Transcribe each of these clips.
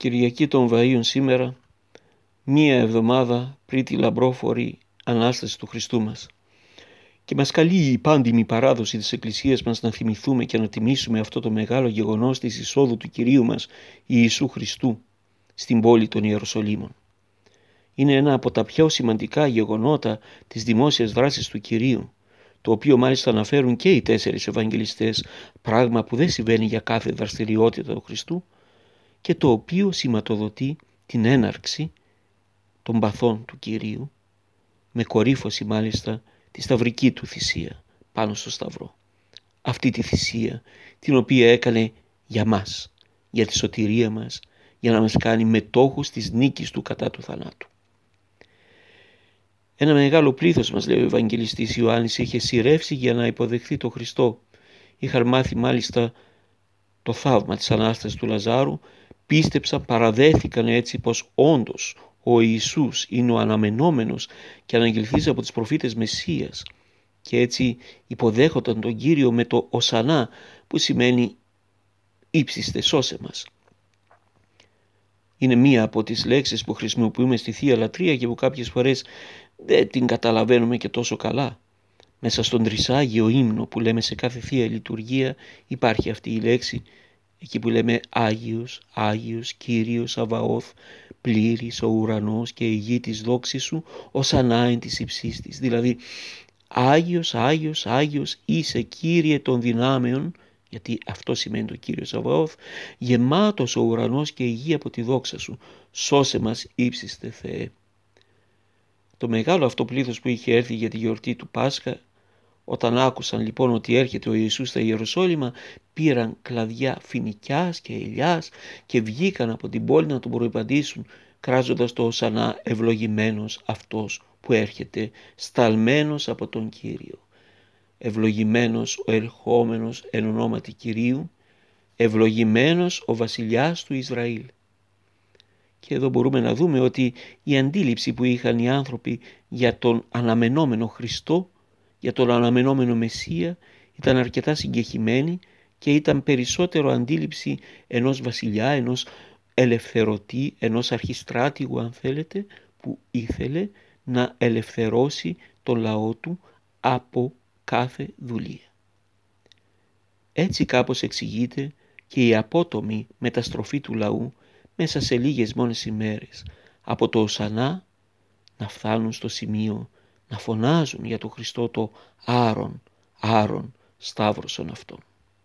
Κυριακή των Βαΐων σήμερα, μία εβδομάδα πριν τη λαμπρόφορη Ανάσταση του Χριστού μας. Και μας καλεί η πάντιμη παράδοση της Εκκλησίας μας να θυμηθούμε και να τιμήσουμε αυτό το μεγάλο γεγονός της εισόδου του Κυρίου μας Ιησού Χριστού στην πόλη των Ιεροσολύμων. Είναι ένα από τα πιο σημαντικά γεγονότα της δημόσιας δράσης του Κυρίου, το οποίο μάλιστα αναφέρουν και οι 4 Ευαγγελιστές, πράγμα που δεν συμβαίνει για κάθε δραστηριότητα του Χριστού, και το οποίο σηματοδοτεί την έναρξη των παθών του Κυρίου, με κορύφωση μάλιστα τη σταυρική του θυσία πάνω στο σταυρό. Αυτή τη θυσία την οποία έκανε για μας, για τη σωτηρία μας, για να μας κάνει μετόχους της νίκης του κατά του θανάτου. Ένα μεγάλο πλήθος, μας λέει ο Ευαγγελιστής Ιωάννης, είχε σειρεύσει για να υποδεχθεί τον Χριστό. Είχαν μάθει μάλιστα το θαύμα της Ανάστασης του Λαζάρου, πίστεψαν, παραδέθηκαν έτσι πως όντως ο Ιησούς είναι ο αναμενόμενος και αναγγελθής από τους προφήτες Μεσσίας, και έτσι υποδέχονταν τον Κύριο με το οσανά, που σημαίνει ύψιστε σώσε μας. Είναι μία από τις λέξεις που χρησιμοποιούμε στη Θεία Λατρεία και που κάποιες φορές δεν την καταλαβαίνουμε και τόσο καλά. Μέσα στον Τρισάγιο ύμνο που λέμε σε κάθε Θεία Λειτουργία υπάρχει αυτή η λέξη, εκεί που λέμε Άγιος, Άγιος, Κύριος Σαβαώθ, πλήρης ο ουρανός και η γη της δόξης σου, οσανά εν της υψής της. Δηλαδή Άγιος, Άγιος, Άγιος είσαι Κύριε των δυνάμεων, γιατί αυτό σημαίνει το Κύριο Σαβαώθ, γεμάτος ο ουρανός και η γη από τη δόξα σου, σώσε μας ύψιστε Θεέ. Το μεγάλο αυτό πλήθος που είχε έρθει για τη γιορτή του Πάσχα, όταν άκουσαν λοιπόν ότι έρχεται ο Ιησούς στα Ιεροσόλυμα, πήραν κλαδιά φοινικιάς και ελιάς και βγήκαν από την πόλη να τον προϋπαντήσουν, κράζοντας το οσανά ευλογημένος αυτός που έρχεται, σταλμένος από τον Κύριο. Ευλογημένος ο ερχόμενος εν ονόματι Κυρίου, ευλογημένος ο βασιλιάς του Ισραήλ. Και εδώ μπορούμε να δούμε ότι η αντίληψη που είχαν οι άνθρωποι για τον αναμενόμενο Χριστό, για τον αναμενόμενο Μεσσία, ήταν αρκετά συγκεχημένη και ήταν περισσότερο αντίληψη ενός βασιλιά, ενός ελευθερωτή, ενός αρχιστράτηγου αν θέλετε, που ήθελε να ελευθερώσει τον λαό του από κάθε δουλεία. Έτσι κάπως εξηγείται και η απότομη μεταστροφή του λαού μέσα σε λίγες μόνες ημέρες, από το οσανά να φτάνουν στο σημείο να φωνάζουν για τον Χριστό το Άρων, Άρων, σταύρωσον αυτόν.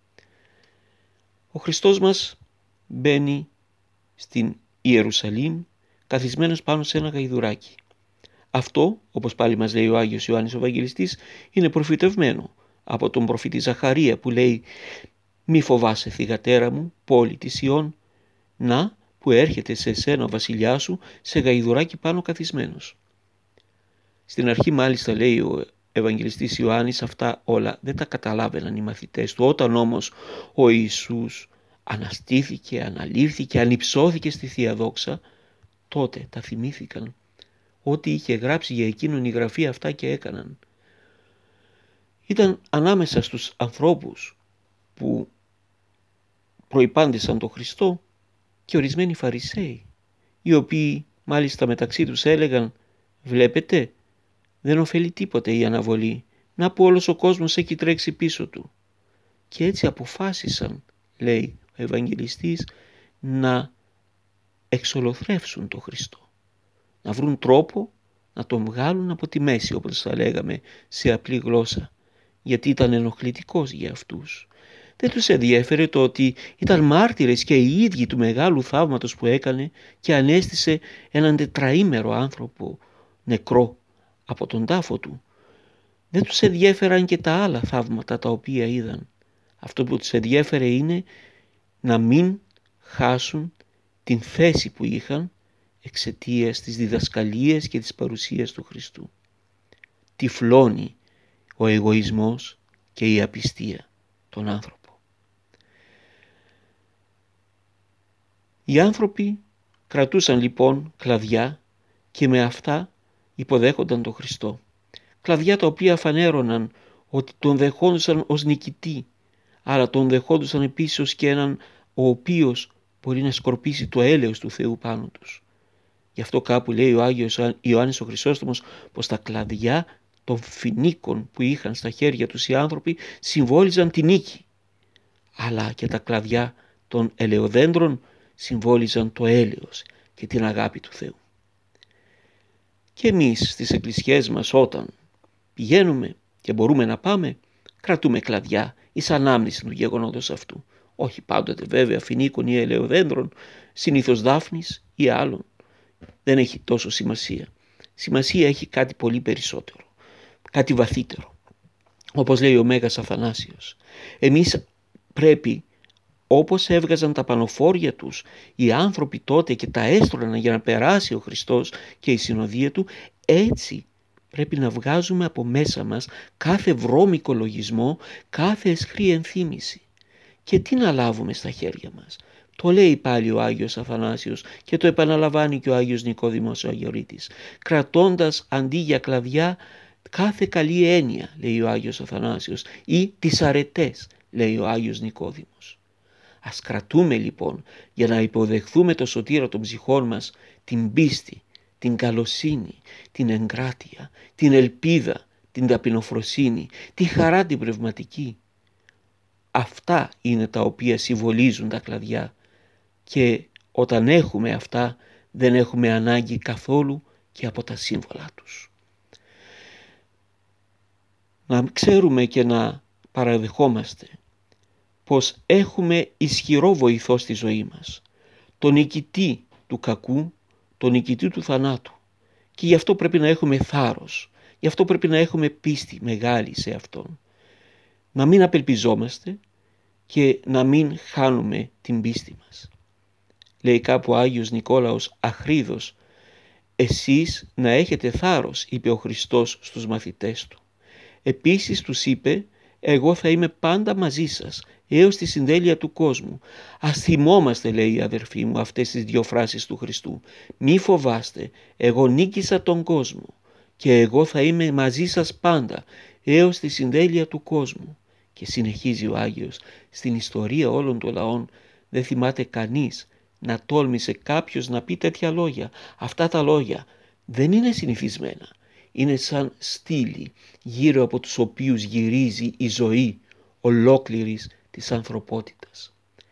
Ο Χριστός μας μπαίνει στην Ιερουσαλήμ καθισμένος πάνω σε ένα γαϊδουράκι. Αυτό, όπως πάλι μας λέει ο Άγιος Ιωάννης ο Ευαγγελιστής, είναι προφητευμένο από τον προφήτη Ζαχαρία που λέει «Μη φοβάσαι θυγατέρα μου, πόλη της Ιών, να που έρχεται σε εσένα ο βασιλιάς σου σε γαϊδουράκι πάνω καθισμένος». Στην αρχή μάλιστα λέει ο Ευαγγελιστής Ιωάννης αυτά όλα δεν τα καταλάβαιναν οι μαθητές του. Όταν όμως ο Ιησούς αναστήθηκε, αναλήφθηκε, ανυψώθηκε στη Θεία Δόξα, τότε τα θυμήθηκαν ότι είχε γράψει για εκείνον η Γραφή αυτά και έκαναν. Ήταν ανάμεσα στους ανθρώπους που προϋπάντησαν τον Χριστό και ορισμένοι Φαρισαίοι, οι οποίοι μάλιστα μεταξύ τους έλεγαν «Βλέπετε, δεν ωφελεί τίποτε η αναβολή, να που όλος ο κόσμος έχει τρέξει πίσω του». Και έτσι αποφάσισαν, λέει ο Ευαγγελιστής, να εξολοθρεύσουν τον Χριστό, να βρουν τρόπο να τον βγάλουν από τη μέση, όπως θα λέγαμε σε απλή γλώσσα, γιατί ήταν ενοχλητικός για αυτούς. Δεν τους ενδιέφερε το ότι ήταν μάρτυρες και οι ίδιοι του μεγάλου θαύματος που έκανε και ανέστησε έναν 4ήμερο άνθρωπο νεκρό από τον τάφο του. Δεν τους ενδιέφεραν και τα άλλα θαύματα τα οποία είδαν. Αυτό που τους ενδιέφερε είναι να μην χάσουν την θέση που είχαν εξαιτίας της διδασκαλίας και της παρουσίας του Χριστού. Τυφλώνει ο εγωισμός και η απιστία των άνθρωπων. Οι άνθρωποι κρατούσαν λοιπόν κλαδιά και με αυτά υποδέχονταν τον Χριστό. Κλαδιά τα οποία φανέρωναν ότι τον δεχόντουσαν ως νικητή, αλλά τον δεχόντουσαν επίσης ως και έναν ο οποίος μπορεί να σκορπίσει το έλεος του Θεού πάνω τους. Γι' αυτό κάπου λέει ο Άγιος Ιωάννης ο Χρυσόστομος πως τα κλαδιά των φοινίκων που είχαν στα χέρια τους οι άνθρωποι συμβόλιζαν την νίκη, αλλά και τα κλαδιά των ελαιοδέντρων συμβόλιζαν το έλεος και την αγάπη του Θεού. Και εμείς στις εκκλησιές μας, όταν πηγαίνουμε και μπορούμε να πάμε, κρατούμε κλαδιά εις ανάμνηση του γεγονότος αυτού. Όχι πάντοτε βέβαια φοινίκων ή ελαιοδέντρων, συνήθως δάφνης ή άλλων. Δεν έχει τόσο σημασία. Σημασία έχει κάτι πολύ περισσότερο, κάτι βαθύτερο. Όπως λέει ο Μέγας Αθανάσιος, εμείς πρέπει, όπως έβγαζαν τα πανοφόρια τους οι άνθρωποι τότε και τα έστρωναν για να περάσει ο Χριστός και η συνοδεία του, έτσι πρέπει να βγάζουμε από μέσα μας κάθε βρώμικο λογισμό, κάθε αισχρή ενθύμηση. Και τι να λάβουμε στα χέρια μας? Το λέει πάλι ο Άγιος Αθανάσιος και το επαναλαμβάνει και ο Άγιος Νικόδημος ο Αγιορείτης. Κρατώντας αντί για κλαδιά κάθε καλή έννοια, λέει ο Άγιος Αθανάσιος, ή τις αρετές, λέει ο Άγιος Νικόδημος. Ας κρατούμε λοιπόν για να υποδεχθούμε το σωτήρα των ψυχών μας την πίστη, την καλοσύνη, την εγκράτεια, την ελπίδα, την ταπεινοφροσύνη, τη χαρά την πνευματική. Αυτά είναι τα οποία συμβολίζουν τα κλαδιά και όταν έχουμε αυτά δεν έχουμε ανάγκη καθόλου και από τα σύμβολα τους. Να ξέρουμε και να παραδεχόμαστε πως έχουμε ισχυρό βοηθό στη ζωή μας, τον νικητή του κακού, τον νικητή του θανάτου, και γι' αυτό πρέπει να έχουμε θάρρος, γι' αυτό πρέπει να έχουμε πίστη μεγάλη σε Αυτόν. Να μην απελπιζόμαστε και να μην χάνουμε την πίστη μας. Λέει κάπου ο Άγιος Νικόλαος Αχρίδος, εσείς να έχετε θάρρος, είπε ο Χριστός στους μαθητές του. Επίσης τους είπε, εγώ θα είμαι πάντα μαζί σας έως τη συντέλεια του κόσμου. Ας θυμόμαστε, λέει, αδερφοί μου, αυτές τις δύο φράσεις του Χριστού. Μη φοβάστε, εγώ νίκησα τον κόσμο και εγώ θα είμαι μαζί σας πάντα έως τη συντέλεια του κόσμου. Και συνεχίζει ο Άγιος, στην ιστορία όλων των λαών δεν θυμάται κανείς να τόλμησε κάποιος να πει τέτοια λόγια. Αυτά τα λόγια δεν είναι συνηθισμένα. Είναι σαν στήλοι γύρω από τους οποίους γυρίζει η ζωή ολόκληρης της ανθρωπότητας.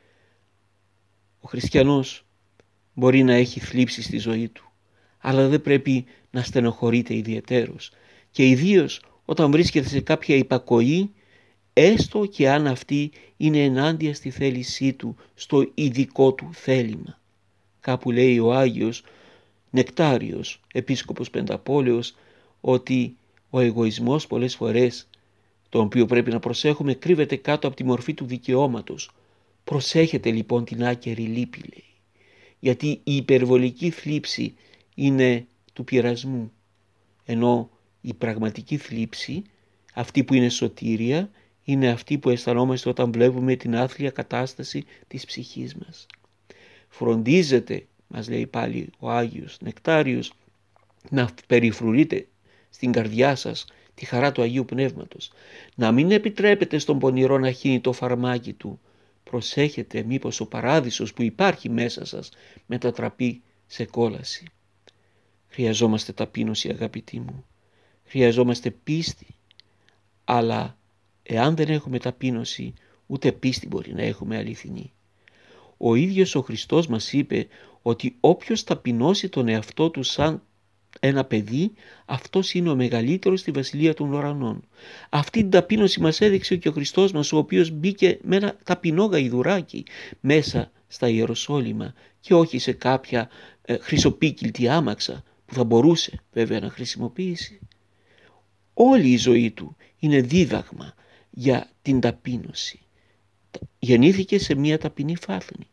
Ο χριστιανός μπορεί να έχει θλίψει στη ζωή του, αλλά δεν πρέπει να στενοχωρείται ιδιαιτέρως και ιδίως όταν βρίσκεται σε κάποια υπακοή, έστω και αν αυτή είναι ενάντια στη θέλησή του, στο ειδικό του θέλημα. Κάπου λέει ο Άγιος Νεκτάριος, επίσκοπος Πενταπόλεως, ότι ο εγωισμός πολλές φορές, τον οποίο πρέπει να προσέχουμε, κρύβεται κάτω από τη μορφή του δικαιώματος. Προσέχετε λοιπόν την άκερη λύπη, λέει, γιατί η υπερβολική θλίψη είναι του πειρασμού, ενώ η πραγματική θλίψη, αυτή που είναι σωτήρια, είναι αυτή που αισθανόμαστε όταν βλέπουμε την άθλια κατάσταση της ψυχής μας. Φροντίζετε, μας λέει πάλι ο Άγιος Νεκτάριος, να περιφρουρείτε στην καρδιά σας τη χαρά του Αγίου Πνεύματος, να μην επιτρέπετε στον πονηρό να χύνει το φαρμάκι του. Προσέχετε μήπως ο παράδεισος που υπάρχει μέσα σας μετατραπεί σε κόλαση. Χρειαζόμαστε ταπείνωση, αγαπητοί μου, χρειαζόμαστε πίστη, αλλά εάν δεν έχουμε ταπείνωση, ούτε πίστη μπορεί να έχουμε αληθινή. Ο ίδιος ο Χριστός μας είπε ότι όποιος ταπεινώσει τον εαυτό του σαν ένα παιδί, αυτός είναι ο μεγαλύτερος στη Βασιλεία των Ουρανών. Αυτή την ταπείνωση μας έδειξε και ο Χριστός μας, ο οποίος μπήκε με ένα ταπεινό γαϊδουράκι μέσα στα Ιεροσόλυμα και όχι σε κάποια χρυσοπίκυλτη άμαξα που θα μπορούσε βέβαια να χρησιμοποιήσει. Όλη η ζωή του είναι δίδαγμα για την ταπείνωση. Γεννήθηκε σε μια ταπεινή φάθνη.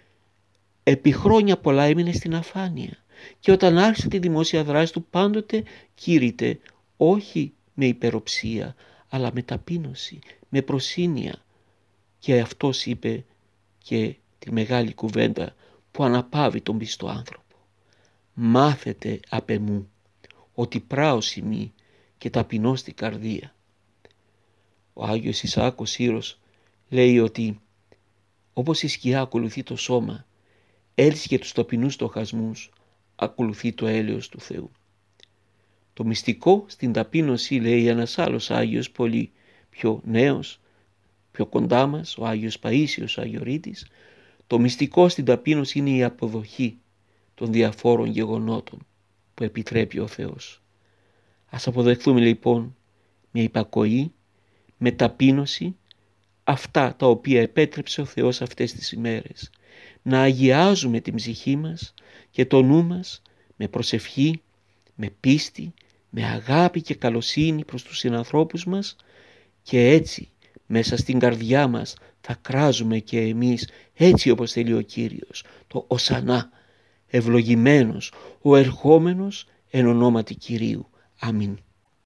Επί χρόνια πολλά έμεινε στην αφάνεια και όταν άρχισε τη δημόσια δράση του πάντοτε κήρυτε όχι με υπεροψία αλλά με ταπείνωση, με προσήνεια, και αυτός είπε και τη μεγάλη κουβέντα που αναπαύει τον πιστό άνθρωπο. Μάθετε απ' εμού ότι πράος ημί και ταπεινώ στην καρδία. Ο Άγιος Ισαάκος Σύρος λέει ότι όπως η σκιά ακολουθεί το σώμα, έλυσχε τους ταπεινούς στοχασμούς, ακολουθεί το έλεος του Θεού. Το μυστικό στην ταπείνωση, λέει ένας άλλος Άγιος, πολύ πιο νέος, πιο κοντά μας, ο Άγιος Παΐσιος, ο Αγιορείτης, το μυστικό στην ταπείνωση είναι η αποδοχή των διαφόρων γεγονότων που επιτρέπει ο Θεός. Ας αποδεχθούμε λοιπόν με υπακοή, με ταπείνωση, αυτά τα οποία επέτρεψε ο Θεός αυτές τις ημέρες. Να αγιάζουμε την ψυχή μας και το νου μας με προσευχή, με πίστη, με αγάπη και καλοσύνη προς τους συνανθρώπους μας, και έτσι μέσα στην καρδιά μας θα κράζουμε και εμείς έτσι όπως θέλει ο Κύριος, το «Οσανά», ευλογημένος ο ερχόμενος εν ονόματι Κυρίου. Αμήν.